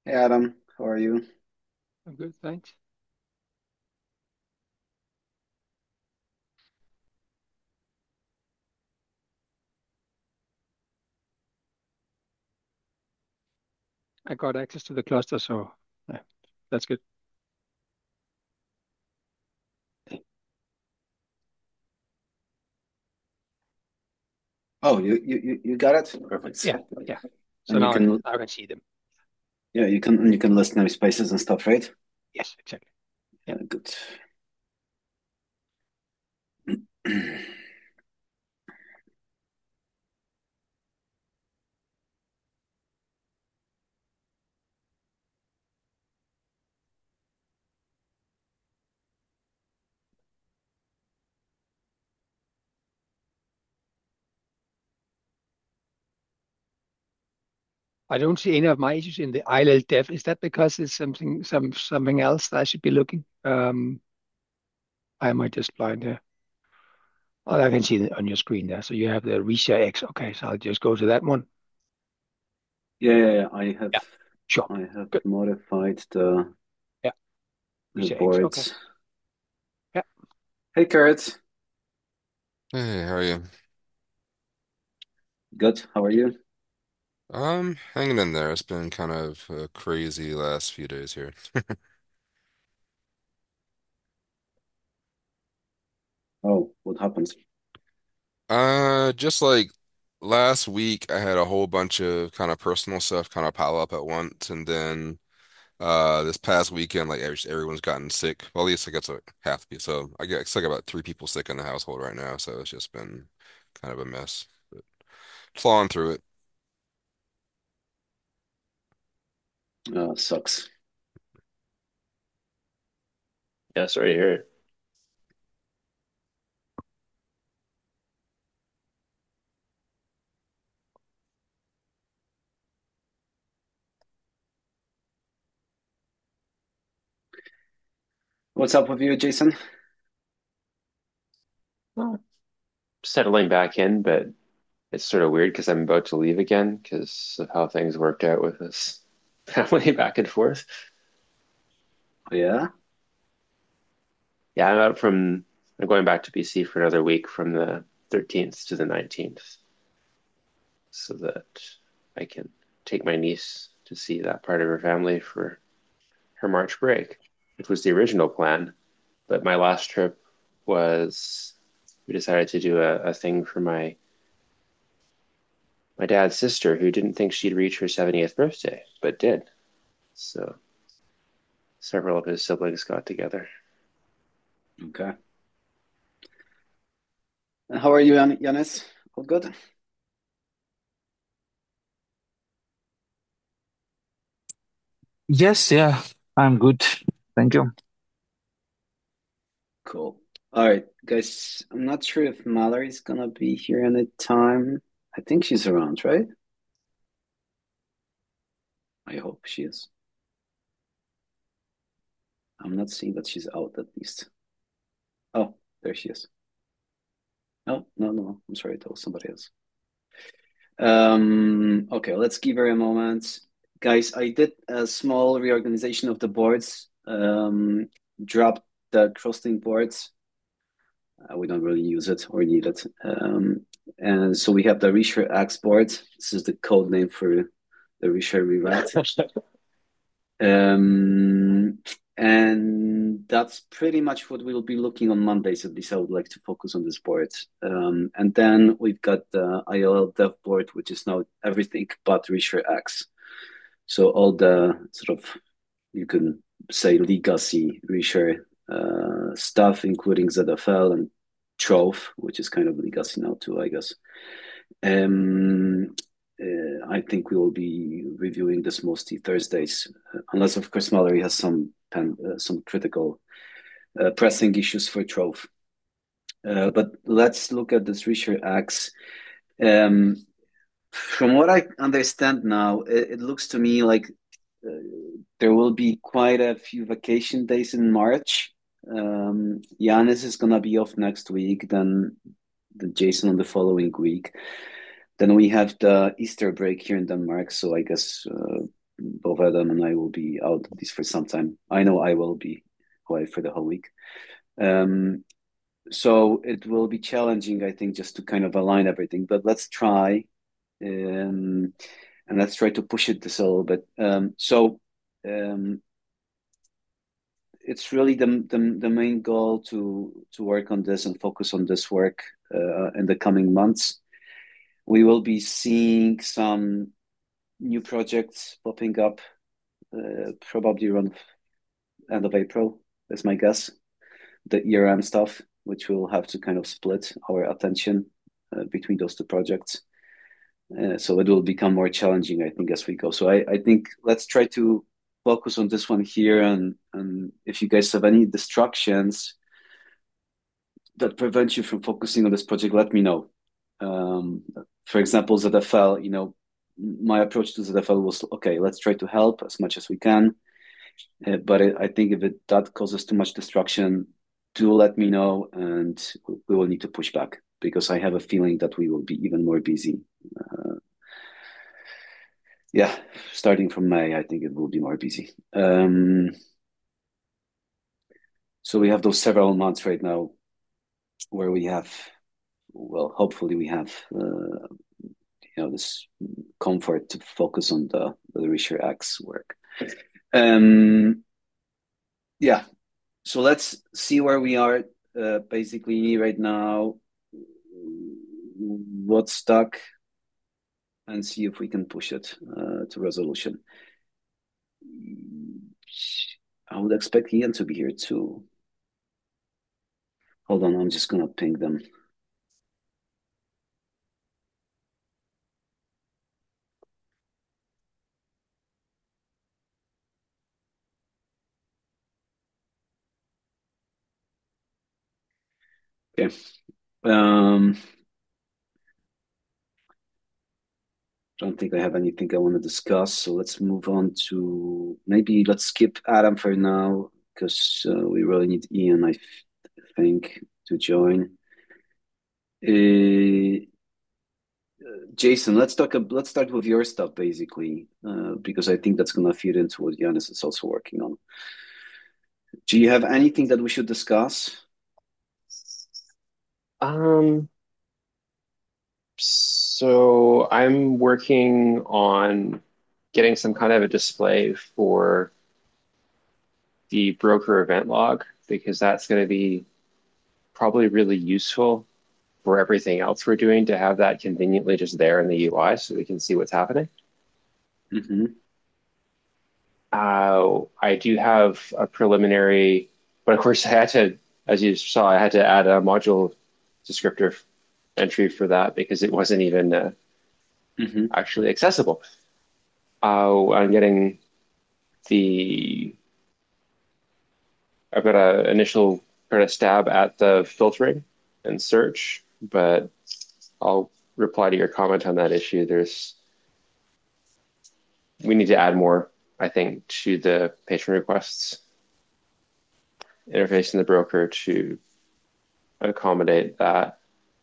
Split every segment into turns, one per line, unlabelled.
Hey Adam, how are you?
I'm good, thanks. I got access to the cluster, so yeah, that's good.
Oh, you got it? Perfect.
Yeah, yeah. So
And you
now I can
can
now I can see them.
yeah, you can list namespaces and stuff, right?
Yes, exactly. Yeah.
Good.
I don't see any of my issues in the ILL def. Is that because it's something else that I should be looking? I might just blind here. Oh, I can see it on your screen there. So you have the Reshare X. Okay, so I'll just go to that one.
Yeah, I have
Yeah, sure.
I have
Good.
modified
Yeah,
the
Reshare X. Okay.
boards.
Yeah.
Hey Kurt,
Hey, how are you?
good. How are you?
Hanging in there. It's been kind of a crazy last few days here.
Oh, what happened?
Just like last week, I had a whole bunch of kind of personal stuff kind of pile up at once, and then this past weekend, like everyone's gotten sick. Well, at least I guess like half the people. So I get it's like about three people sick in the household right now. So it's just been kind of a mess, but clawing through it.
Sucks.
Yeah, sorry to hear it.
What's up with you, Jason?
Well, settling back in, but it's sort of weird because I'm about to leave again because of how things worked out with this family back and forth.
Oh, yeah?
Yeah, I'm going back to BC for another week from the 13th to the 19th so that I can take my niece to see that part of her family for her March break, which was the original plan. But my last trip was we decided to do a thing for my dad's sister who didn't think she'd reach her 70th birthday, but did. So several of his siblings got together.
Okay. And how are you, Yanis? All good?
Yes, yeah, I'm good. Thank you.
Cool. All right, guys. I'm not sure if Mallory's gonna be here any time. I think she's around, right? I hope she is. I'm not seeing that she's out at least. Oh, there she is. No, no, no. I'm sorry, that was somebody else. Okay, let's give her a moment. Guys, I did a small reorganization of the boards. Dropped the crossing boards. We don't really use it or need it. And so we have the Reshare Axe board. This is the code name for the Reshare rewrite. Um, and that's pretty much what we'll be looking on Mondays. At least I would like to focus on this board. And then we've got the ILL dev board, which is now everything but Reshare X. So all the sort of, you can say, legacy Reshare stuff, including ZFL and Trove, which is kind of legacy now too, I guess. Um, I think we will be reviewing this mostly Thursdays, unless of course Mallory has some critical pressing issues for Trove. But let's look at this Richard Axe. Um, from what I understand now, it looks to me like uh, there will be quite a few vacation days in March. Giannis is gonna be off next week, then Jason on the following week. Then we have the Easter break here in Denmark, so I guess both Adam and I will be out at least for some time. I know I will be away for the whole week. So it will be challenging, I think, just to kind of align everything. But let's try, and let's try to push it this a little bit. It's really the main goal to work on this and focus on this work in the coming months. We will be seeing some new projects popping up probably around end of April. That's my guess. The ERM stuff, which we'll have to kind of split our attention between those two projects. So it will become more challenging, I think, as we go. So I think let's try to focus on this one here, and if you guys have any distractions that prevent you from focusing on this project, let me know. For example, ZFL, my approach to ZFL was, okay, let's try to help as much as we can. But I think if that causes too much distraction, do let me know, and we will need to push back, because I have a feeling that we will be even more busy. Yeah, starting from May, I think it will be more busy. So we have those several months right now where we have, well, hopefully we have, this comfort to focus on the Reshared X work. Yeah, so let's see where we are basically right now, what's stuck, and see if we can push it to resolution. I would expect Ian to be here too. Hold on, I'm just gonna ping them. Okay. Don't think I have anything I want to discuss, so let's move on to, maybe let's skip Adam for now, because we really need Ian, I think, to join. Jason, let's start with your stuff basically, because I think that's gonna feed into what Giannis is also working on. Do you have anything that we should discuss?
So I'm working on getting some kind of a display for the broker event log, because that's going to be probably really useful for everything else we're doing, to have that conveniently just there in the UI so we can see what's happening.
Mm-hmm.
I do have a preliminary, but of course I had to, as you saw, I had to add a module descriptor entry for that because it wasn't even actually accessible. I'm getting I've got an initial kind of stab at the filtering and search, but I'll reply to your comment on that issue. We need to add more, I think, to the patron requests interface in the broker to accommodate that.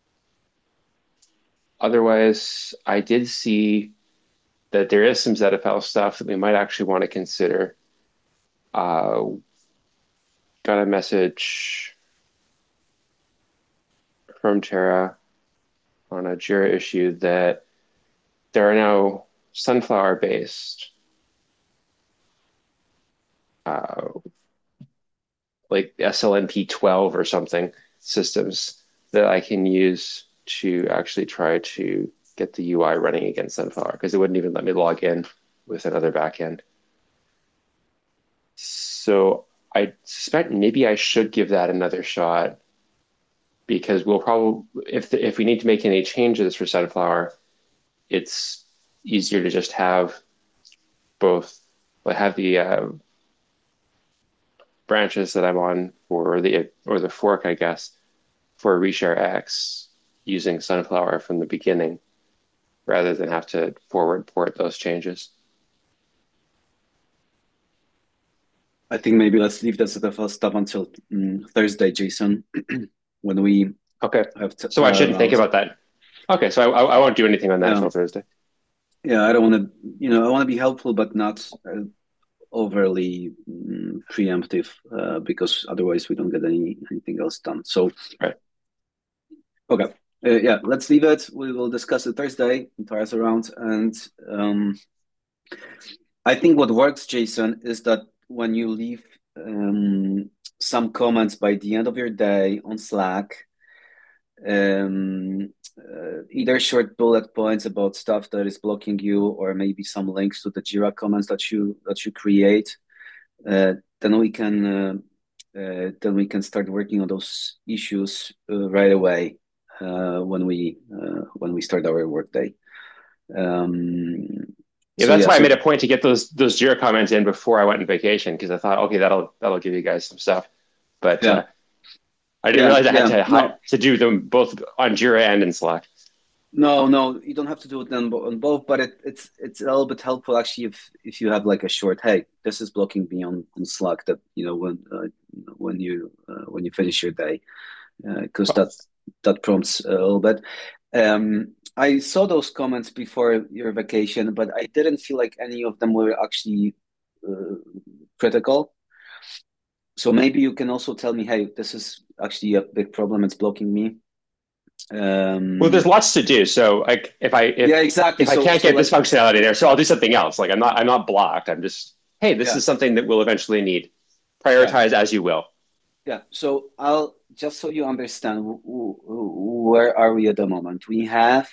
Otherwise, I did see that there is some ZFL stuff that we might actually want to consider. Got a message from Tara on a Jira issue that there are now sunflower-based like SLNP 12 or something systems that I can use to actually try to get the UI running against Sunflower, because it wouldn't even let me log in with another backend. So I suspect maybe I should give that another shot, because we'll probably, if we need to make any changes for Sunflower, it's easier to just have both, like have the branches that I'm on for the fork, I guess, for Reshared X using Sunflower from the beginning, rather than have to forward port those changes.
I think maybe let's leave that ZFL stuff until Thursday, Jason, when we
okay.
have
so I shouldn't think about that. Okay, so I won't do anything on that until Thursday.
Yeah, I don't want to, I want to be helpful, but not overly preemptive, because otherwise we don't get anything else done. So,
Right.
okay. Yeah, let's leave it. We will discuss it Thursday. Tara's around. And I think what works, Jason, is that when you leave some comments by the end of your day on Slack, either short bullet points about stuff that is blocking you, or maybe some links to the Jira comments that you create, then we can start working on those issues right away when we start our workday.
Yeah, that's why I made a point to get those Jira comments in before I went on vacation, because I thought, okay, that'll give you guys some stuff. But
Yeah.
I didn't realize I had
No.
to do them both on Jira and in Slack.
No, you don't have to do it on both, but it's a little bit helpful actually if you have like a short, hey, this is blocking me on Slack, that when you finish your day, because that prompts a little bit. I saw those comments before your vacation, but I didn't feel like any of them were actually critical. So maybe you can also tell me, hey, this is actually a big problem. It's blocking me.
Well, there's lots to do. So like if I can't get this functionality there, so I'll do something else. Like I'm not blocked. I'm just, hey, this is something that we'll eventually need. Prioritize as you will.
Yeah. So I'll just, so you understand, where are we at the moment? We have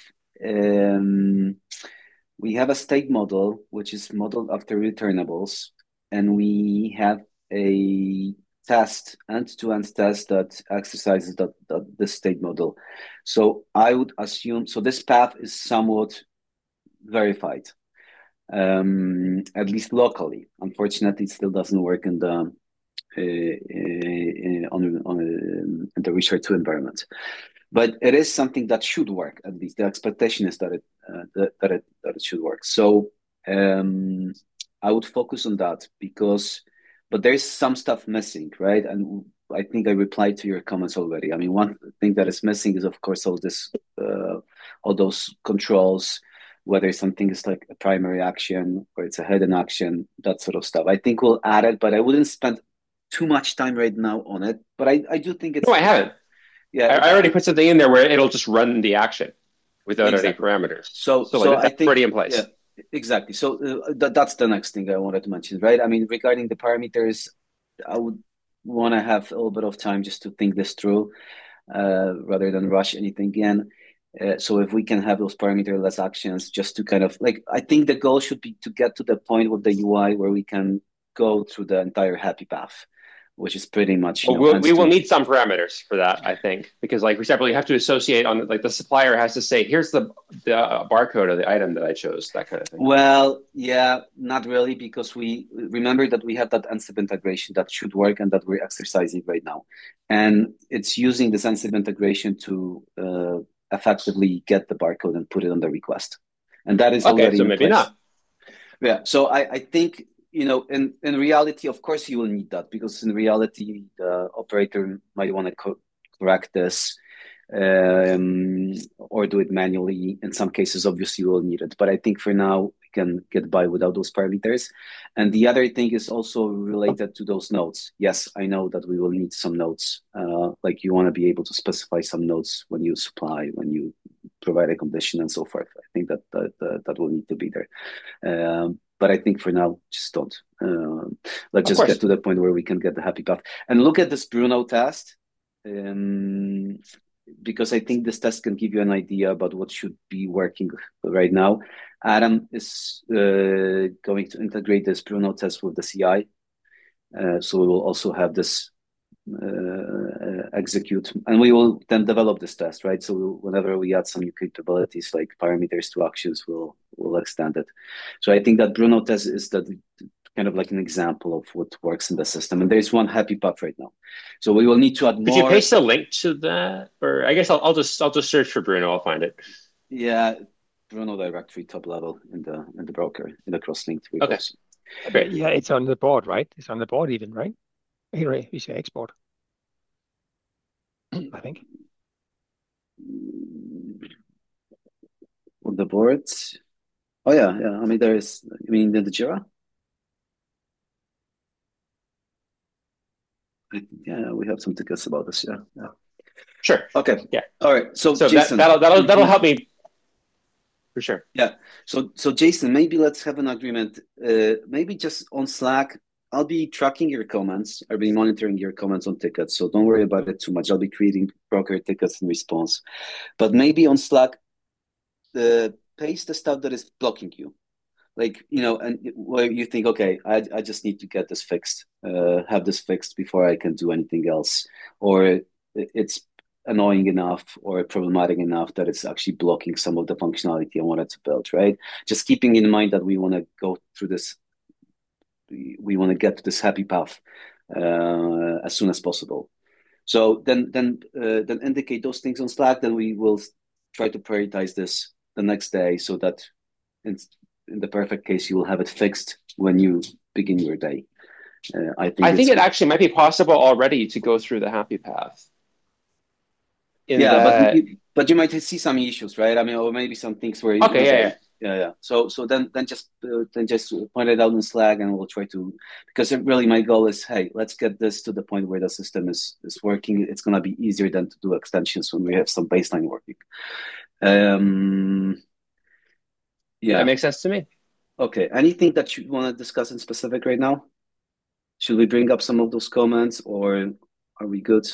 a state model which is modeled after returnables, and we have a test, end-to-end test, that exercises the state model. So I would assume, so this path is somewhat verified, at least locally. Unfortunately, it still doesn't work in the in the Richard II environment, but it is something that should work. At least the expectation is that it should work. So I would focus on that, but there's some stuff missing, right? And I think I replied to your comments already. I mean, one thing that is missing is, of course, all those controls, whether something is like a primary action or it's a hidden action, that sort of stuff. I think we'll add it, but I wouldn't spend too much time right now on it. But I do think it's...
No, I haven't. Yeah, I already put something in there where it'll just run the action without any parameters. So I think already in place.
Yeah, exactly. So that's the next thing I wanted to mention, right? I mean, regarding the parameters, I would want to have a little bit of time just to think this through, rather than rush anything in. So if we can have those parameterless actions, just to kind of like, I think the goal should be to get to the point with the UI where we can go through the entire happy path, which is pretty much...
we will need some parameters for that, I think, because like, for example, you have to associate on, like, the supplier has to say, here's the barcode of the item that I chose, that kind of thing.
Well, yeah, not really, because we remember that we have that Ansible integration that should work and that we're exercising right now. And it's using this Ansible integration to effectively get the barcode and put it on the request. And that is already
so maybe not.
Yeah, so I think, in reality, of course, you will need that, because in reality, the operator might want to correct this, or do it manually. In some cases, obviously, you will need it. But I think for now, we can get by without those parameters. And the other thing is also related to those nodes. Yes, I know that we will need some nodes. Like, you want to be able to specify some nodes when you supply, when you provide a condition, and so forth. I think that will need to be there. But I think for now, just don't. Let's just get to the point where we can get the happy path. And look at this Bruno test, because I think this test can give you an idea about what should be working right now. Adam is going to integrate this Bruno test with the CI. So we will also have this execute, and we will then develop this test, right? So whenever we add some new capabilities like parameters to actions, we'll extend it. So I think that Bruno test is that kind of like an example of what works in the system, and there's one happy path right now. So we will need to add more.
Could you paste a link to that, or I guess I'll just search for Bruno. I'll find it.
Yeah, Bruno directory top level in the broker, in the cross-linked repos.
Okay. Yeah, it's on the board, right? It's on the board even, right? Here we say export, I think.
On the boards. Oh yeah, yeah. I mean, there is. I mean, the Jira. Yeah, we have some tickets about this. Yeah, yeah.
Sure.
Okay.
Yeah.
All right. So
So
Jason,
that'll help me for sure.
yeah. So Jason, maybe let's have an agreement. Maybe just on Slack, I'll be tracking your comments. I'll be monitoring your comments on tickets. So don't worry about it too much. I'll be creating broker tickets in response. But maybe on Slack, paste the stuff that is blocking you. Like, and where you think, okay, I just need to get this fixed, have this fixed before I can do anything else, or it's annoying enough or problematic enough that it's actually blocking some of the functionality I wanted to build, right? Just keeping in mind that we want to go through this, we want to get to this happy path as soon as possible. So then indicate those things on Slack. Then we will try to prioritize this the next day so that in the perfect case, you will have it fixed when you begin your day. I think
it actually might be possible already to go through the happy path.
But you might see some issues, right? I mean, or maybe some things where yeah. So then just point it out in Slack, and we'll try to, because really my goal is, hey, let's get this to the point where the system is working. It's gonna be easier than to do extensions when we have some baseline working. Yeah,
that makes sense to me.
Okay. Anything that you want to discuss in specific right now? Should we bring up some of those comments, or are we good?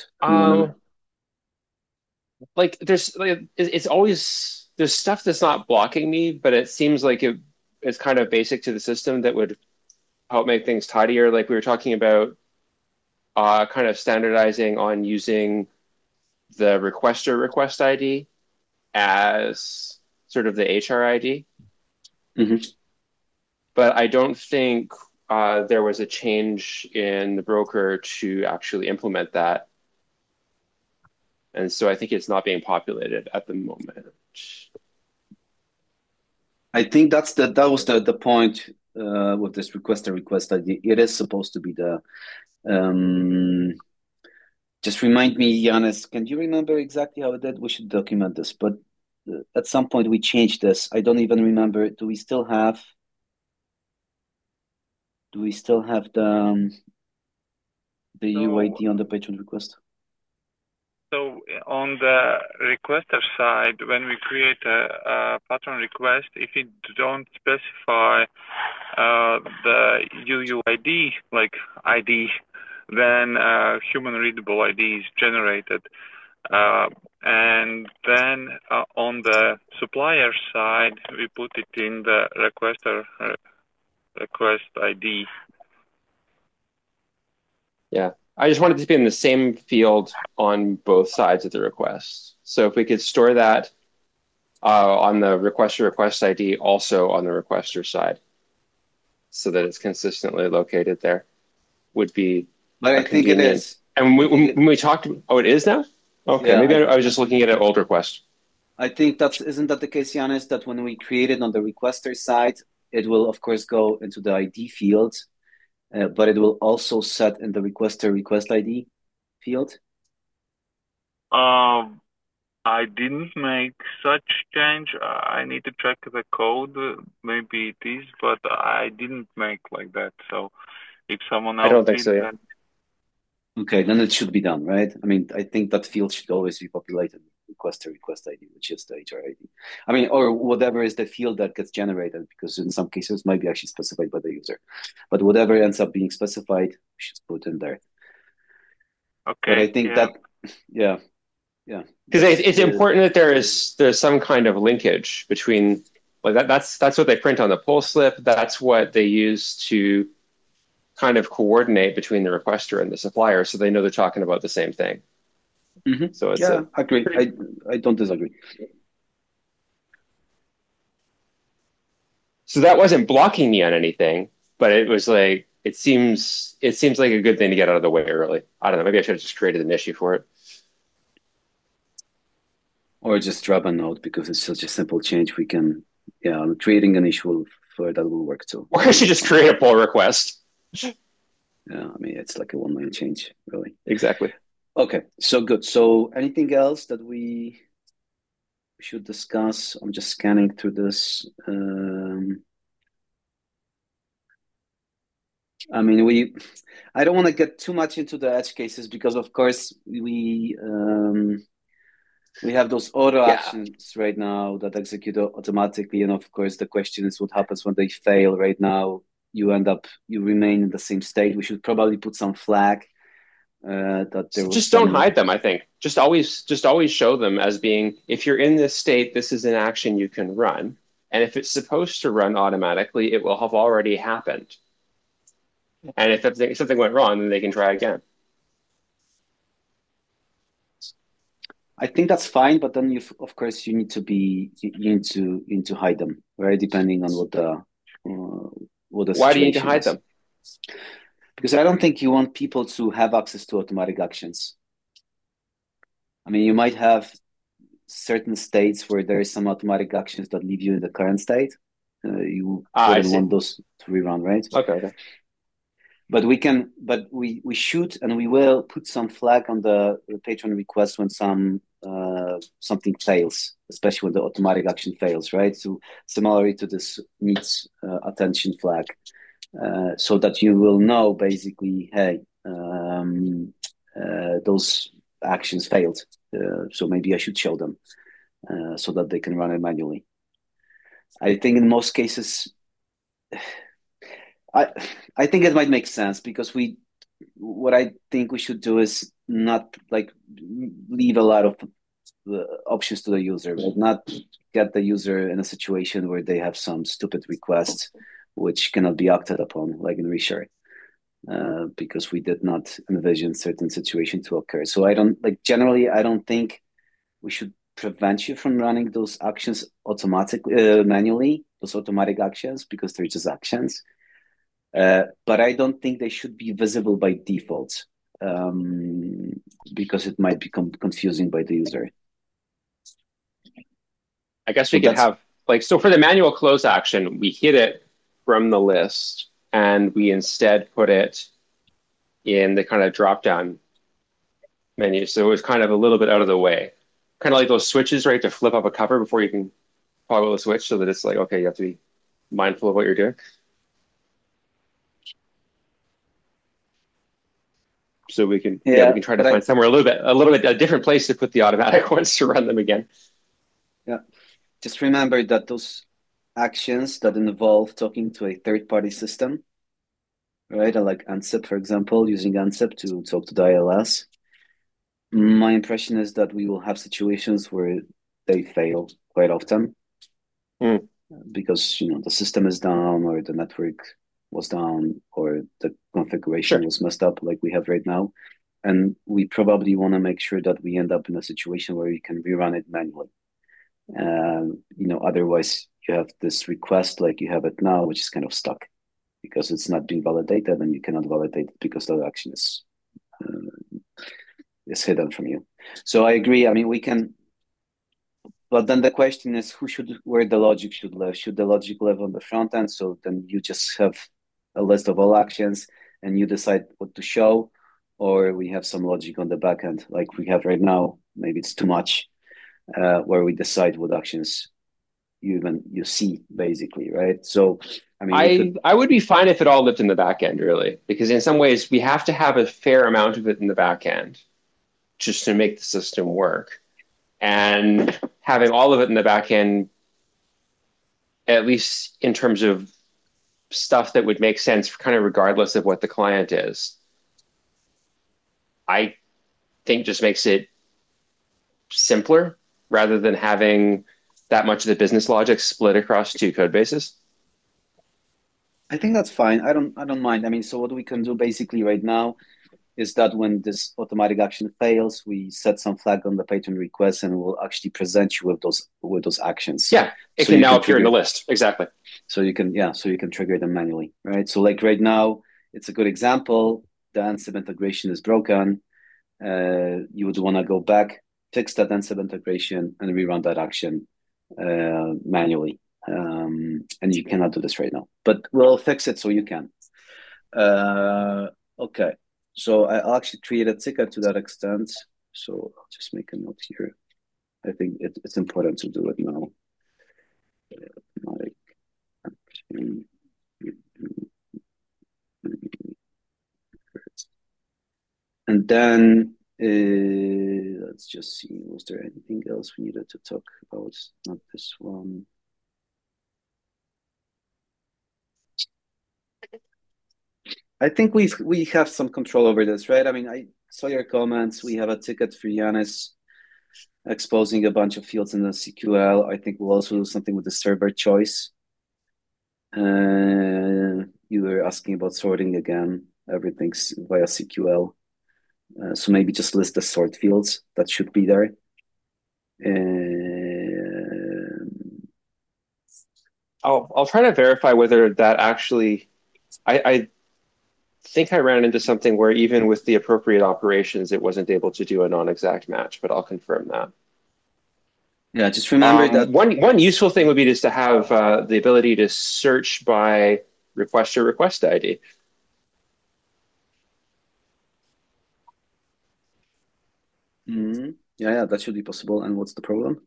It's always, there's stuff that's not blocking me, but it seems like it's kind of basic to the system that would help make things tidier. Like we were talking about kind of standardizing on using the requester request ID as sort of the HR ID.
Mm-hmm.
But I don't think there was a change in the broker to actually implement that. And so I think it's not being populated at the moment.
I think that was the point with this requester request ID. It is supposed to be the just remind me, Yanis, can you remember exactly how it did? We should document this, but at some point we changed this. I don't even remember. Do we still have the UID on the patron request?
So on the requester side, when we create a patron request, if you don't specify the UUID, like ID, then human readable ID is generated. And then on the supplier side, we put it in the requester request ID.
Yeah. I just wanted to be in the same field on both sides of the request. So if we could store that on the requester request ID, also on the requester side, so that it's consistently located there, would be.
But I think it is.
And when we talked, it is now? Okay, yeah, maybe I was just looking at an old request.
I think isn't that the case, Yanis, that when we create it on the requester side, it will of course go into the ID field. But it will also set in the requester request ID field?
I didn't make such change. I need to check the code. Maybe it is, but I didn't make like that. So if someone else
I don't think so, yeah.
Okay, then it should be done, right? I mean, I think that field should always be populated with requester request ID, which is the HR ID. I mean, or whatever is the field that gets generated, because in some cases it might be actually specified by the user. But whatever ends up being specified, we should put in there.
Okay.
But I think yeah.
Because it's important that there's some kind of linkage between, like that's what they print on the pull slip. That's what they use to kind of coordinate between the requester and the supplier, so they know they're talking about the same thing.
Mm-hmm.
So it's
I agree. I don't disagree.
So that wasn't blocking me on anything, but it was like it seems like a good thing to get out of the way early. I don't know. Maybe I should have just created an issue for it.
Or just drop a note, because it's such a simple change. We can, creating an issue for that will work too.
Or I should just create a pull request.
Yeah, I mean, it's like a one-line change, really.
Exactly.
Okay, so good. So anything else that we we should discuss. I'm just scanning through this. I mean, I don't want to get too much into the edge cases because, of course, we have those auto actions right now that execute automatically, and of course, the question is what happens when they fail. Right now, you remain in the same state. We should probably put some flag that there was
just don't hide them. I think just always show them as being, if you're in this state, this is an action you can run, and if it's supposed to run automatically, it will have already happened. And if something went wrong, then they can try again.
I think that's fine, but then of course, you need to hide them, right? Depending on what the
Why do you need to hide them?
Because I don't think you want people to have access to automatic actions. I mean, you might have certain states where there is some automatic actions that leave you in the current state. You wouldn't want those to rerun, right?
Okay.
But we should and we will put some flag on the patron request when something fails, especially when the automatic action fails, right? So similarly to this needs attention flag, so that you will know basically, hey, those actions failed, so maybe I should show them so that they can run it manually. I think in most cases, I think it might make sense because what I think we should do is not like leave a lot of options to the user, right? Not get the user in a situation where they have some stupid request which cannot be acted upon, like in reshare, because we did not envision certain situation to occur. So generally, I don't think we should prevent you from running those actions automatically, manually, those automatic actions, because they're just actions. But I don't think they should be visible by default, because it might become confusing by the user.
I guess we could have, so for the manual close action, we hid it from the list and we instead put it in the kind of drop-down menu. So it was kind of a little bit out of the way. Kind of like those switches, right, to flip up a cover before you can toggle the switch, so that it's like, okay, you have to be mindful of what you're doing. So we can we can try to find somewhere a little bit a different place to put the automatic ones to run them again.
Yeah, just remember that those actions that involve talking to a third-party system, right? Like Ansip, for example, using Ansip to talk to the ILS. My impression is that we will have situations where they fail quite often because the system is down, or the network was down, or the configuration was messed up, like we have right now. And we probably want to make sure that we end up in a situation where we can rerun it manually. Otherwise you have this request like you have it now, which is kind of stuck because it's not being validated, and you cannot validate it because the action is hidden from you. So I agree. I mean, we can, but then the question is where the logic should live. Should the logic live on the front end? So then you just have a list of all actions and you decide what to show, or we have some logic on the back end like we have right now. Maybe it's too much, where we decide what actions you see, basically, right? So I mean,
I would be fine if it all lived in the back end, really, because in some ways we have to have a fair amount of it in the back end just to make the system work. And having all of it in the back end, at least in terms of stuff that would make sense kind of regardless of what the client is, I think just makes it simpler rather than having that much of the business logic split across two code bases.
I think that's fine. I don't mind. I mean, so what we can do basically right now is that when this automatic action fails, we set some flag on the patron request, and we'll actually present you with those actions.
Yeah, it can now appear in the list. Exactly.
So you can trigger them manually, right? So like right now, it's a good example. The Ansip integration is broken. You would want to go back, fix that Ansip integration, and rerun that action manually. And you cannot do this right now, but we'll fix it so you can. Okay. So I'll actually create a ticket to that extent. So I'll just make a note here. I think it's important to do it now. And then let's just see, was there anything else we needed to talk about? Not this one. I think we have some control over this, right? I mean, I saw your comments. We have a ticket for Yanis exposing a bunch of fields in the CQL. I think we'll also do something with the server choice. You were asking about sorting again. Everything's via CQL. So maybe just list the sort fields that should be there.
I'll try to verify whether that actually. I think I ran into something where even with the appropriate operations, it wasn't able to do a non-exact match, but I'll confirm that.
Yeah, just remember that
one useful thing would be just to have the ability to search by requester request ID.
Yeah, that should be possible. And what's the problem?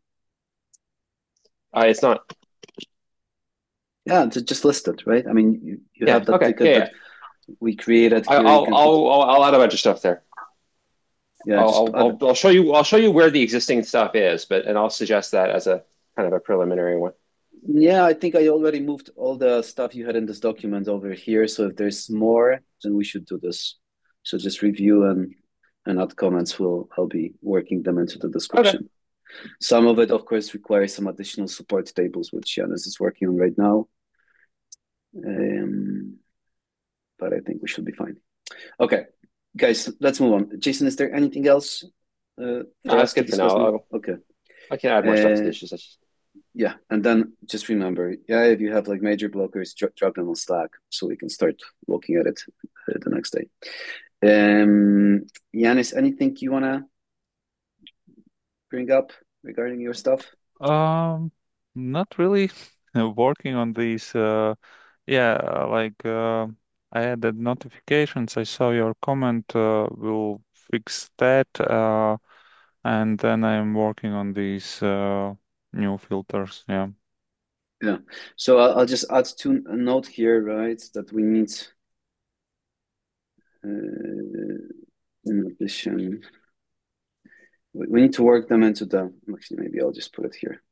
It's not.
Yeah, just list it, right? I mean, you have that ticket that we created here.
I'll add a bunch of stuff there.
Yeah,
I'll show you where the existing stuff is, and I'll suggest that as a kind of a preliminary one.
Yeah, I think I already moved all the stuff you had in this document over here. So if there's more, then we should do this. So just review and add comments. I'll be working them into the description. Okay. Some of it, of course, requires some additional support tables, which Yanis is working on right now. But I think we should be fine. Okay, guys, let's move on. Jason, is there anything else?
No, that's good for now.
Okay.
I can add more stuff to this.
Yeah, and then just remember, if you have like major blockers, drop them on Slack so we can start looking at it the next day. Yanis, anything you want to bring up regarding your stuff?
Not really. Working on these. I added notifications. I saw your comment. We'll fix that. And then I'm working on these new filters. Yeah.
Yeah. So I'll just add a note here, right? That we need, in addition, we need to work them into the. Actually, maybe I'll just put it here.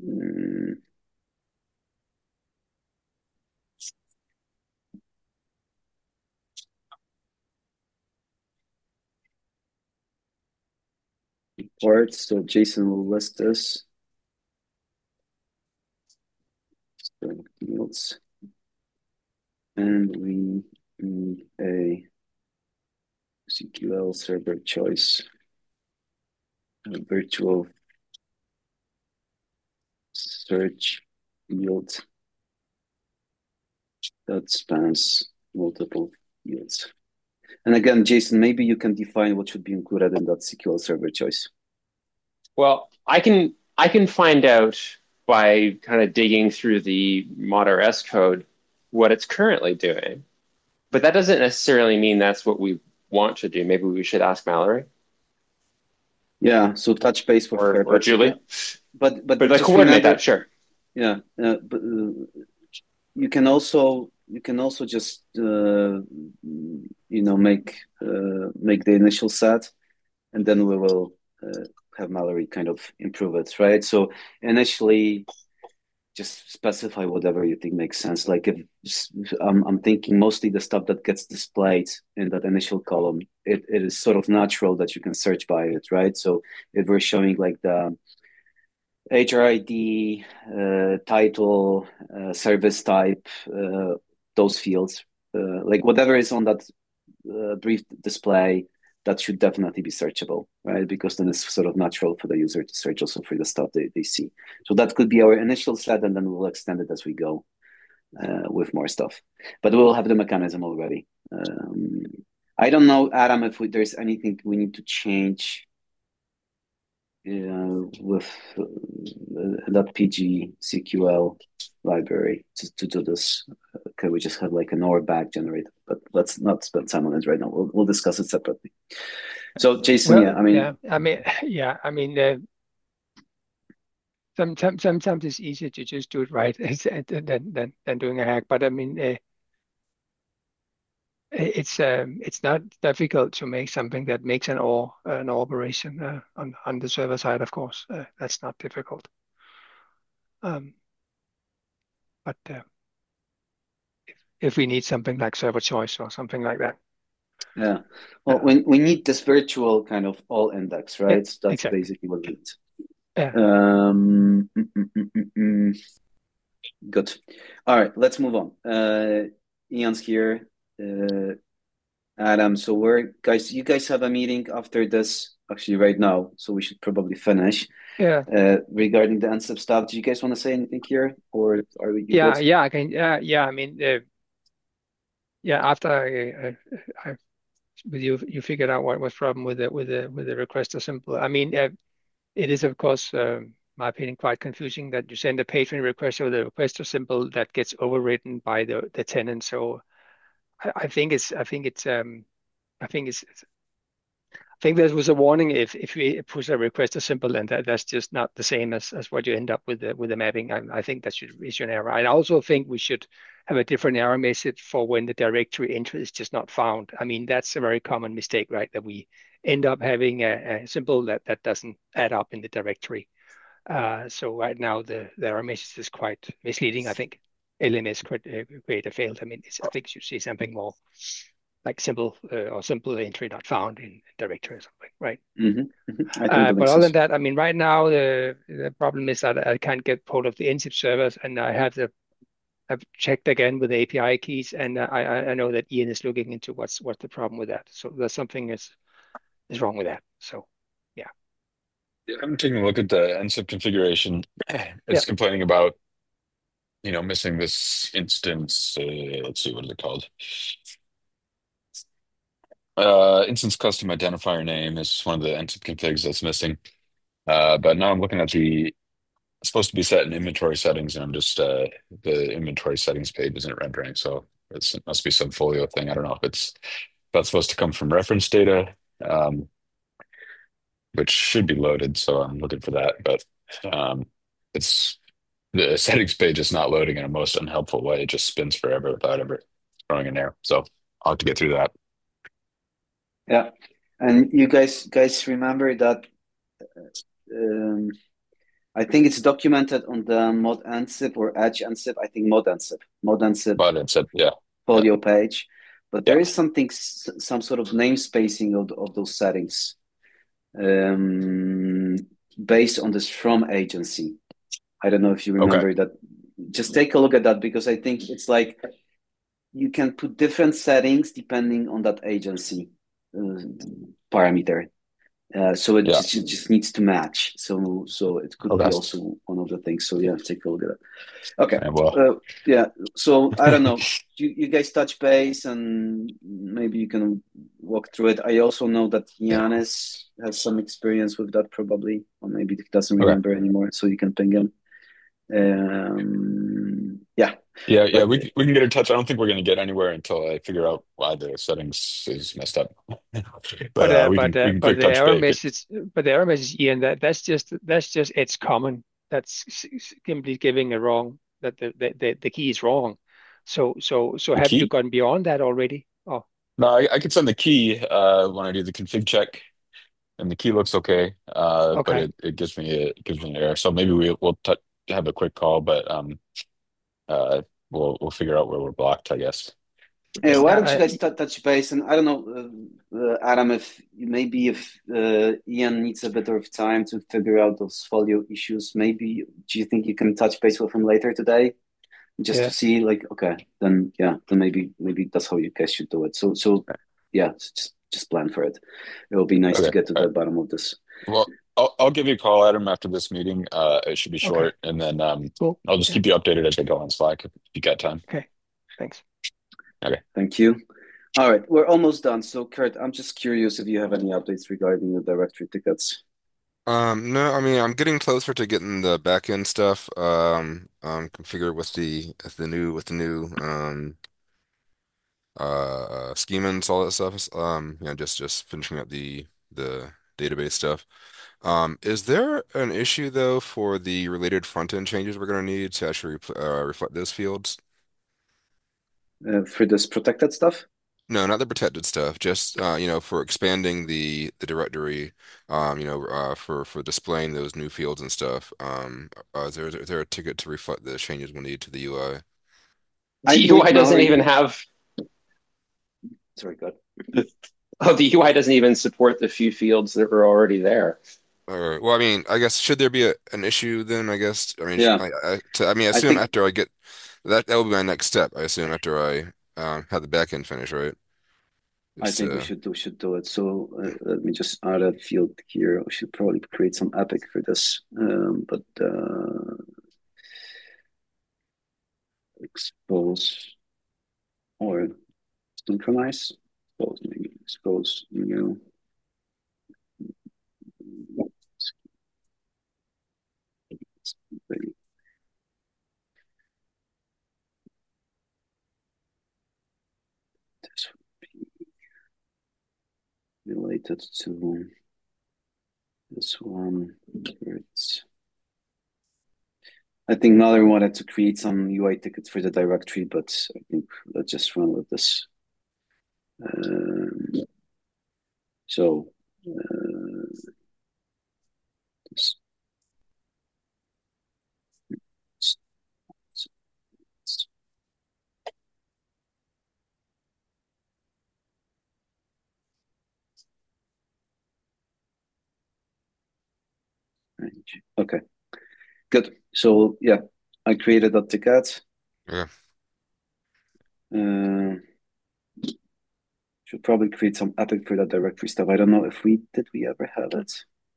Reports. So Jason will list this. Fields. And we need a CQL server choice, a virtual search field that spans multiple fields. And again, Jason, maybe you can define what should be included in that CQL server choice.
Well, I can find out by kind of digging through the ModRS code what it's currently doing, but that doesn't necessarily mean that's what we want to do. Maybe we should ask Mallory.
Yeah, so touch base with her,
or Julie.
But
let's coordinate that, sure.
Yeah, but you can also just make the initial set, and then we will have Mallory kind of improve it, right? So initially, just specify whatever you think makes sense. Like if I'm thinking mostly the stuff that gets displayed in that initial column, it is sort of natural that you can search by it, right? So if we're showing like the HRID, title, service type, those fields, like whatever is on that brief display, that should definitely be searchable, right? Because then it's sort of natural for the user to search also for the stuff they see. So that could be our initial set, and then we'll extend it as we go with more stuff. But we'll have the mechanism already. I don't know, Adam, if there's anything we need to change with that PG CQL library to do this. Can we just have like an OR bag generator? But let's not spend time on it right now. We'll discuss it separately. So Jason,
sometimes it's easier to just do it right than doing a hack. But I mean, it's not difficult to make something that makes an operation on the server side. Of course, that's not difficult. Um, but if we need something like server choice or something like that,
Yeah. Well,
uh,
when we need this virtual kind of all index,
yeah,
right? That's
exactly.
basically what we need.
Yeah,
Good. All right, let's move on. Ian's here. Adam, so you guys have a meeting after this, actually right now, so we should probably finish.
yeah,
Regarding the Ansible stuff, do you guys want to say anything here, or are we good?
yeah. I can. Yeah. I mean, yeah. After with you figured out what was problem with the requester symbol. I mean, it is of course, my opinion, quite confusing that you send a patron request with a requester symbol that gets overwritten by the tenant. So I think I think there was a warning if we push a requester symbol, and that's just not the same as what you end up with the mapping. I think that should is an error. I also think we should have a different error message for when the directory entry is just not found. I mean, that's a very common mistake, right? That we end up having a symbol that doesn't add up in the directory. So right now the error message is quite misleading. I think LMS creator failed. I mean, I think you should see something more like simple entry not found in directory or something, right?
I think that
But
makes
other than
sense.
that, I mean, right now the problem is that I can't get hold of the NZIP servers, and I've checked again with the API keys, and I know that Ian is looking into what's the problem with that. So there's something is wrong with that. So yeah,
Yeah, I'm taking a look at the NSIP configuration.
yeah,
It's complaining about, missing this instance. Let's see, what is it called? Instance custom identifier name is one of the NSIP configs that's missing. But now I'm looking at it's supposed to be set in inventory settings, and I'm just the inventory settings page isn't rendering, so it must be some folio thing. I don't know if that's supposed to come from reference data, um, which should be loaded. So I'm looking for that, but it's the settings page is not loading in a most unhelpful way. It just spins forever without ever throwing an error. So I'll have to get through that.
Yeah, and you guys remember that um, I think it's documented on the mod Ansip or Edge Ansip. I think mod Ansip
But it said, yeah, yeah,
folio page, but
yeah.
there is some sort of namespacing of those settings um, based on this from agency. I don't know if you
Okay.
remember that. Just take a look at that because I think it's like you can put different settings depending on that agency parameter. So it
Yeah.
just needs to match. So it could be
Okay.
also one of the things. So yeah, take a look at it. Okay.
And well,
Yeah. So I don't know. You guys touch base and maybe you can walk through it. I also know that Yanis has some experience with that probably, or maybe he doesn't
okay.
remember anymore. So you can ping him. Yeah.
Yeah,
But
we can get in touch. I don't think we're gonna get anywhere until I figure out why the settings is messed up. But we can quick touch base.
but the error message, Ian, that's just it's common. That's simply giving a wrong that the key is wrong. So
The
have you
key?
gone beyond that already? Oh,
No, I could send the key when I do the config check, and the key looks okay. But
okay.
it gives me an error. So maybe we'll have a quick call, but uh, we'll figure out where we're blocked, I guess.
why
Yeah,
don't you guys touch base? And I don't know, Adam, if Ian needs a bit of time to figure out those folio issues, maybe do you think you can touch base with him later today, just to
yeah.
see, like, okay, then maybe that's how you guys should do it. So yeah, just plan for it. It will be nice to
Okay.
get to
All
the
right.
bottom of this.
Well, I'll give you a call, Adam, after this meeting. It should be
Okay,
short, and then
cool.
I'll just
Yeah,
keep you updated as I go on Slack if you got time.
okay. Thanks.
Okay.
Thank you. All right, we're almost done. So, Kurt, I'm just curious if you have any updates regarding the directory tickets.
No, I mean I'm getting closer to getting the back end stuff configured with the new schemans, all that stuff. Just finishing up the database stuff. Is there an issue though for the related front-end changes we're going to need to actually reflect those fields?
For this protected stuff?
No, not the protected stuff. Just for expanding the directory, for displaying those new fields and stuff. Is there a ticket to reflect the changes we need to the UI?
I
The
believe
UI doesn't
Mallory.
even have.
Sorry, God.
Oh, the UI doesn't even support the few fields that were already there.
Well, I mean, I guess should there be an issue then? I guess I mean,
Yeah,
I
I
assume
think
after I get that will be my next step. I assume after I have the backend finished, right?
I
Is
think
to
we should do it. So let me just add a field here. We should probably create some epic for this. But expose or synchronize. Expose maybe expose new. This would be related to this one. It's, I think Mallory wanted to create some UI tickets for the directory, but I think let's just run with this. Um, so this, okay, good. So yeah, I created that ticket.
yeah.
Uh, should probably create some epic for that directory stuff. I don't know if we ever have it,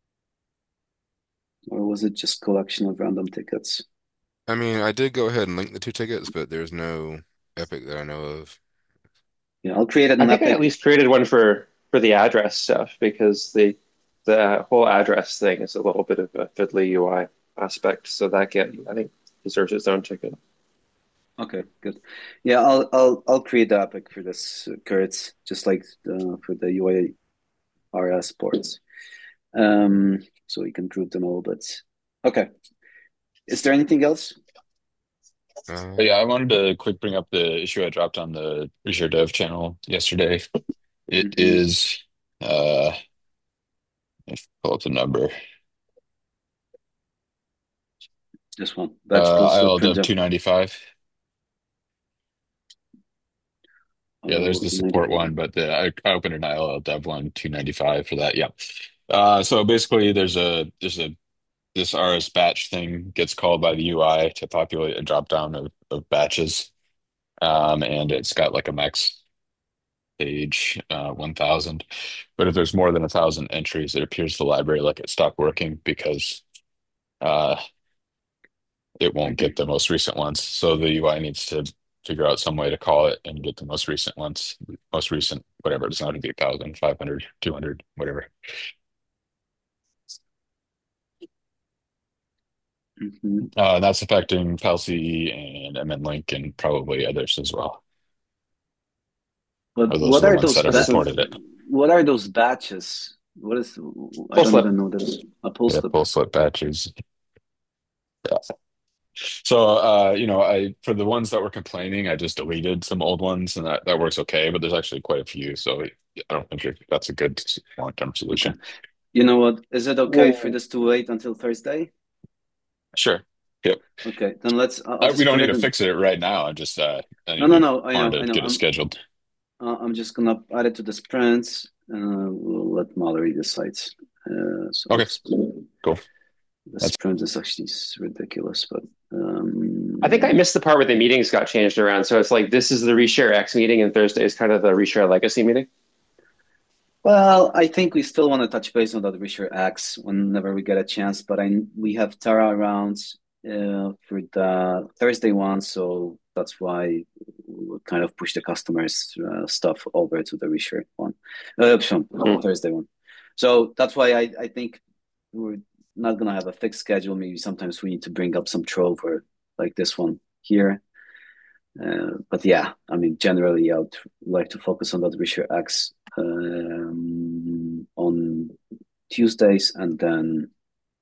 or was it just collection of random tickets?
I mean, I did go ahead and link the two tickets, but there's no Epic that I know of.
Yeah, I'll create
I
an
think I at
epic.
least created one for the address stuff because the whole address thing is a little bit of a fiddly UI aspect. So that I think deserves its own ticket.
Okay, good. Yeah, I'll create the epic for this, Kurt, just like for the UI RS ports. So we can group them all. But okay, is there anything else?
But yeah, I wanted to quick bring up the issue I dropped on the Azure Dev channel yesterday. It
Mm-hmm.
is, let's pull up the number.
This one, batch pull slip
IL Dev
printer.
295. Yeah, there's
Oh,
the support
295.
one, but I opened an IL Dev one 295 for that. Yeah. So basically, this RS batch thing gets called by the UI to populate a drop down of batches. And it's got like a max page 1000. But if there's more than 1000 entries, it appears the library like it stopped working because uh, it won't get the most recent ones. So the UI needs to figure out some way to call it and get the most recent ones, most recent, whatever. It's not going to be 1000, 500, 200, whatever.
Mm-hmm.
That's affecting PAL-CE and MN-Link and probably others as well.
But
Or those
what
are the
are
ones
those?
that have reported it.
What are those batches? What is? I
Full
don't
slip.
even know this. A pull
Yeah,
slip.
full slip batches. Yeah. So, I for the ones that were complaining, I just deleted some old ones, and that works okay. But there's actually quite a few, so I don't think that's a good long-term
Okay.
solution.
You know what? Is it okay for
Whoa.
this to wait until Thursday?
Sure. Yep.
Okay, then let's. I'll
We
just
don't
put
need
it
to
in.
fix it right now.
No, no, no. I know,
Wanted
I
to
know.
get it scheduled.
I'm just gonna add it to the sprints. We'll let Mallory decide. So
Okay,
it's,
cool.
the
That's
sprint is actually ridiculous, but
I think I missed the part where the meetings got changed around. So it's like this is the Reshare X meeting, and Thursday is kind of the Reshare Legacy meeting.
well, I think we still want to touch base on that Richard X whenever we get a chance. But we have Tara around for the Thursday one, so that's why we'll kind of push the customers stuff over to the Richard one,
Hmm.
Thursday one. So that's why I think we're not gonna have a fixed schedule. Maybe sometimes we need to bring up some trove or like this one here. But yeah, I mean, generally, I would like to focus on that Richard X on Tuesdays, and then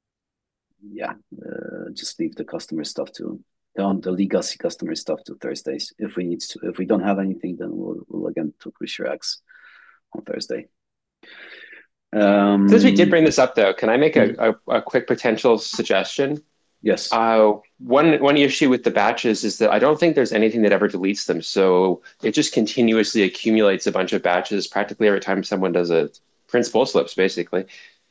just leave the customer stuff to the legacy customer stuff to Thursdays. If we don't have anything, then we'll again to push your X on Thursday.
Since we did bring this up, though, can I make a quick potential suggestion?
Yes.
One issue with the batches is that I don't think there's anything that ever deletes them. So it just continuously accumulates a bunch of batches practically every time someone does a prints pull slips, basically.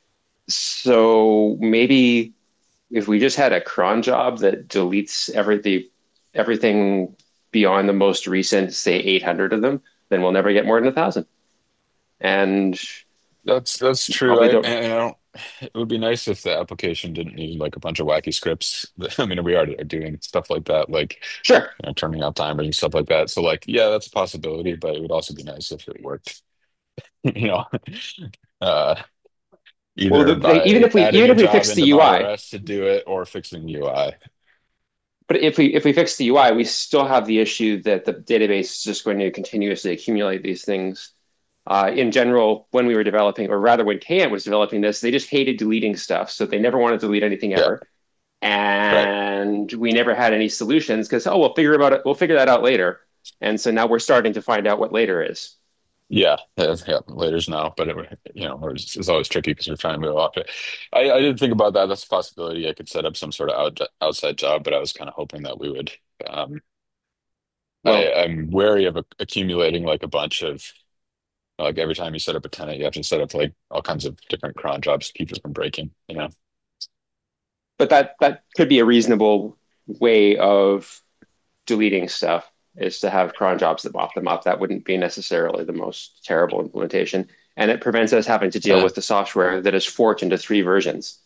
So maybe if we just had a cron job that deletes everything beyond the most recent, say 800 of them, then we'll never get more than 1,000. And
That's true.
probably don't.
And I don't. It would be nice if the application didn't need like a bunch of wacky scripts. I mean, we already are doing stuff like that, like
Sure.
turning out timers and stuff like that. So, like, yeah, that's a possibility, but it would also be nice if it worked. You know, uh,
Well,
either by
even if
adding a
we
job
fix the
into
UI,
MyRS to do it or fixing the UI.
but if we fix the UI, we still have the issue that the database is just going to continuously accumulate these things. In general, when we were developing, or rather when KM was developing this, they just hated deleting stuff. So they never wanted to delete anything
Yeah,
ever.
right.
And we never had any solutions because, we'll figure that out later. And so now we're starting to find out what later is.
Yeah, later's now, but it's always tricky because we're trying to move off it. I did think about that. That's a possibility. I could set up some sort of outside job, but I was kind of hoping that we would. Um,
Well,
I'm wary of accumulating like a bunch of like every time you set up a tenant, you have to set up like all kinds of different cron jobs to keep it from breaking.
but that could be a reasonable way of deleting stuff is to have cron jobs that mop them up. That wouldn't be necessarily the most terrible implementation. And it prevents us having to deal
Uh,
with the software that is forked into 3 versions.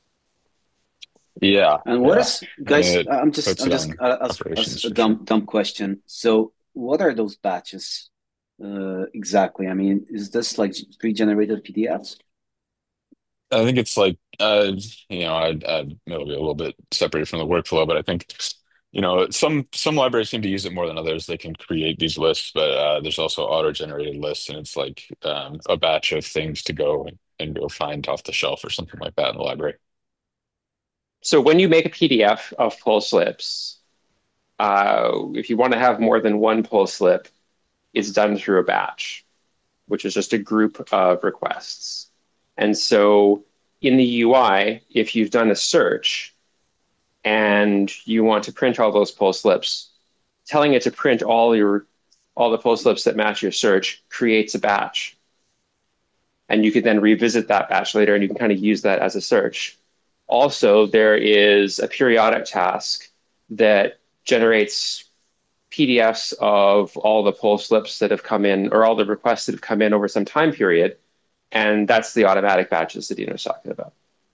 yeah,
And what
yeah.
is,
I mean,
guys?
it puts
I'm
it
just
on
as
operations
a
for sure.
dumb question. So, what are those batches exactly? I mean, is this like pre-generated PDFs?
I think it's like it'll be a little bit separated from the workflow, but I think some libraries seem to use it more than others. They can create these lists, but there's also auto-generated lists, and it's like a batch of things to go and go find off the shelf or something like that in the library.
So when you make a PDF of pull slips, if you want to have more than one pull slip, it's done through a batch, which is just a group of requests. And so in the UI, if you've done a search and you want to print all those pull slips, telling it to print all the pull slips that match your search creates a batch. And you could then revisit that batch later and you can kind of use that as a search. Also, there is a periodic task that generates PDFs of all the pull slips that have come in or all the requests that have come in over some time period. And that's the automatic batches that Dino's talking about.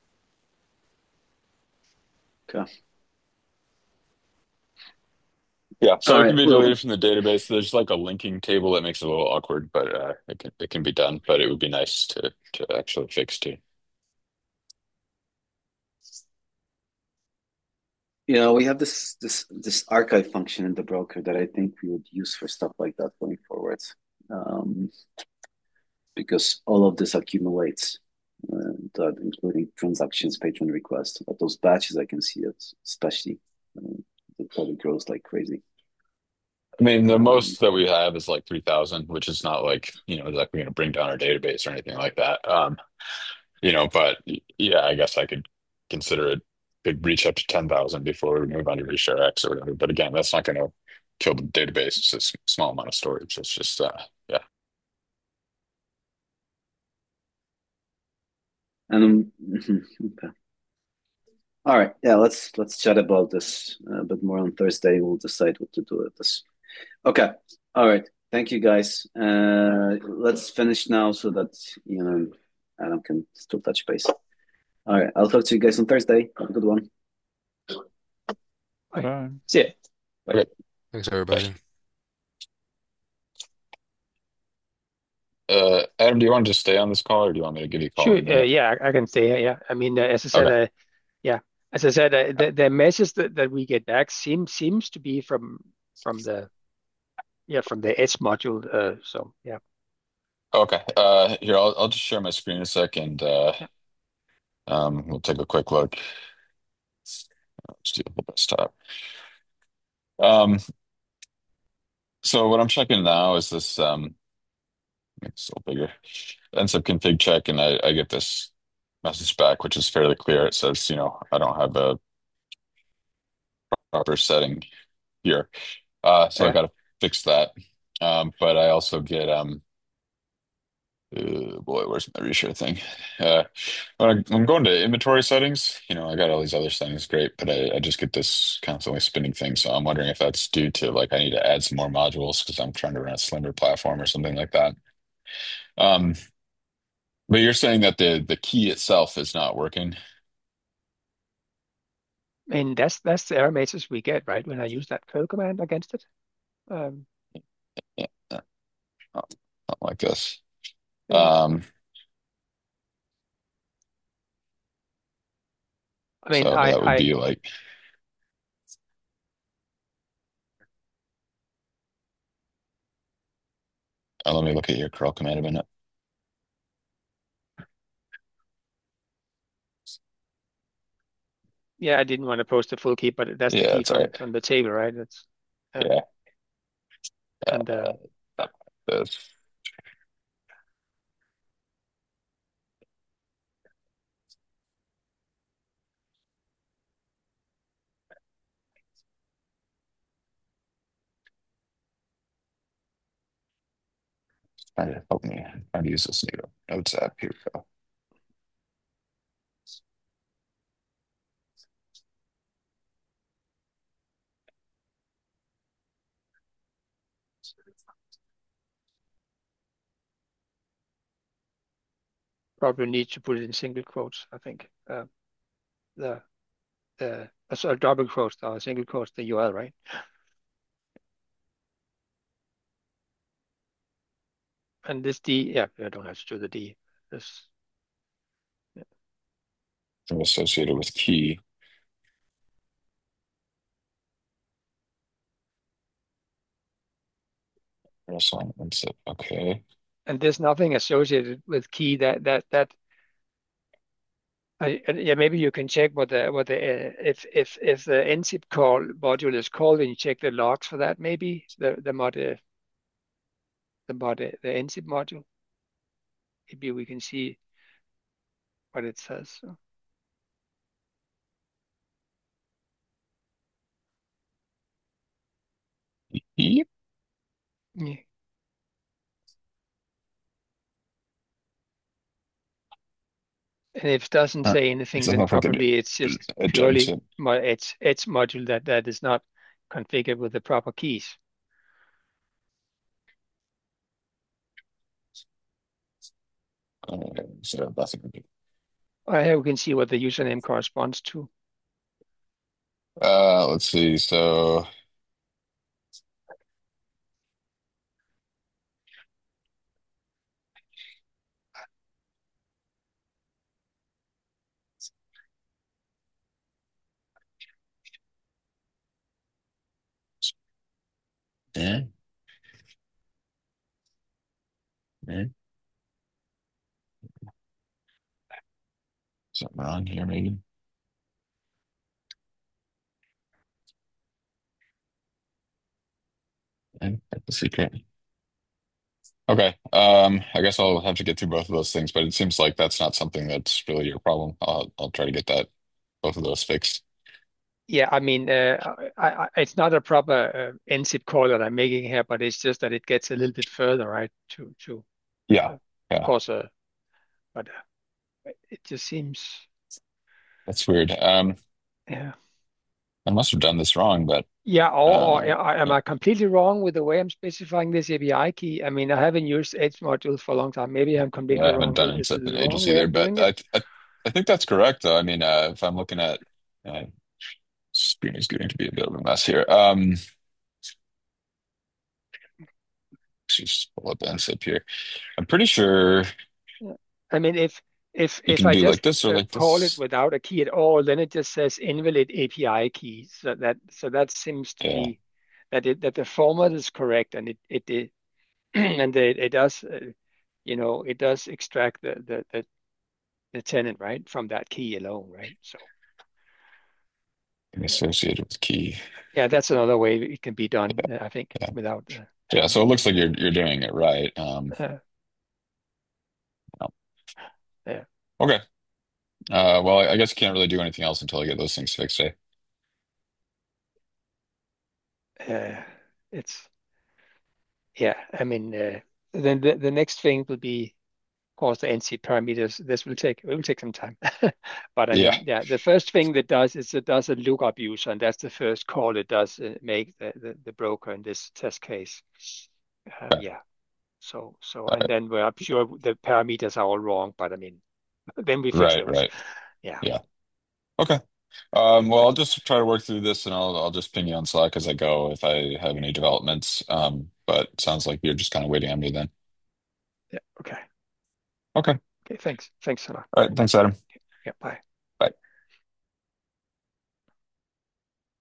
Okay.
Yeah, so
All
it can
right.
be
Well,
deleted from the database. There's like a linking table that makes it a little awkward, but it can be done. But it would be nice to actually fix too.
we have this archive function in the broker that I think we would use for stuff like that going forward, because all of this accumulates, including transactions, patron requests. But those batches, I can see it, especially it probably grows like crazy.
I mean, the most that we have is like 3,000, which is not like, exactly going to bring down our database or anything like that. But yeah, I guess I could consider it could reach up to 10,000 before we move on to Reshare X or whatever. But again, that's not going to kill the database. It's a small amount of storage. It's just, yeah.
And okay. All right, yeah, let's chat about this a bit more on Thursday. We'll decide what to do with this. Okay, all right. Thank you, guys. Let's finish now so that Adam can still touch base. All right, I'll talk to you guys on Thursday. Have a good one.
Bye.
Bye.
See ya.
Okay.
Thanks, everybody.
Adam, do you want to just stay on this call or do you want me to give you a call
Sure.
in a minute?
Yeah, I can say yeah. I mean, as I said,
Okay.
yeah, as I said, the message that we get back seems to be from the Edge module. So yeah.
Okay. Here, I'll just share my screen a sec and
Yeah.
We'll take a quick look. Let's do the desktop. Um, so what I'm checking now is this it's a little bigger. Nsub config check, and I get this message back, which is fairly clear. It says, I don't have a proper setting here. So I
Yeah.
got to fix that. But I also get boy, where's my reshare thing? When I'm going to inventory settings, I got all these other settings, great, but I just get this constantly spinning thing. So I'm wondering if that's due to like I need to add some more modules because I'm trying to run a slimmer platform or something like that. Um, but you're saying that the key itself is not working.
And that's the error message we get, right? When I use that curl command against it. Um,
Yeah, not like this.
yeah.
Um,
I mean,
so that would be like, let me look at your curl command a minute.
yeah, I didn't want to post the full key, but that's the
Yeah,
key
that's all right.
from the table, right? That's
Yeah.
and
This. Trying to help me. Trying to use this new notes app. Here we go.
probably need to put it in single quotes. I think the sorry, double quotes or single quotes the URL, right? And this D, yeah, I don't have to do the D. This, yeah.
Associated with key. That's it. Okay.
And there's nothing associated with key that yeah, maybe you can check what the if the nzip call module is called and you check the logs for that, maybe the nzip module. Maybe we can see what it says. So,
Yep.
yeah. And if it doesn't say
It
anything,
doesn't
then
look like
probably it's just
a
purely
Genset.
it's module that is not configured with the proper keys.
So nothing.
Here we can see what the username corresponds to.
Let's see. So yeah, yeah. Something wrong here, maybe. Yeah, that's the secret. Okay. I guess I'll have to get through both of those things, but it seems like that's not something that's really your problem. I'll try to get both of those fixed.
Yeah, I mean, it's not a proper nzip call that I'm making here, but it's just that it gets a little bit further, right?
Yeah.
Of
Yeah.
course, but it just seems,
That's weird.
yeah,
I must have done this wrong, but
yeah. Or
uh,
am I completely wrong with the way I'm specifying this API key? I mean, I haven't used Edge modules for a long time. Maybe I'm
I
completely
haven't
wrong.
done
Is it
it in
the wrong
ages
way
either.
of
But
doing it?
I think that's correct, though. I mean, if I'm looking at screen is getting to be a bit of a mess here. Let's just pull up NSIP here. I'm pretty sure
Yeah. I mean,
you
if
can
I
do like
just
this or like
call it
this.
without a key at all, then it just says invalid API key. So that seems to
Yeah.
be that the format is correct, and it and it does it does extract the the tenant, right, from that key alone, right? So
Associated with key.
yeah, that's another way it can be done, I think,
Yeah.
without.
Yeah. So it looks like you're doing it right.
Yeah.
Okay. Well, I guess you can't really do anything else until I get those things fixed, eh?
It's yeah. I mean, then the next thing will be, of course, the NC parameters. This will take some time, but I
Yeah.
mean, yeah, the first thing that does is it does a lookup user, and that's the first call it does make the broker in this test case.
Okay.
Yeah. So and then I'm sure the parameters are all wrong, but I mean, then we fix
Right.
those.
Right.
Yeah.
Yeah. Okay. Well, I'll just try to work through this, and I'll just ping you on Slack as I go if I have any developments. But it sounds like you're just kind of waiting on me then.
Yeah. Okay.
Okay.
Okay. Thanks. Thanks a lot.
All right. Thanks, Adam.
Yeah. Bye.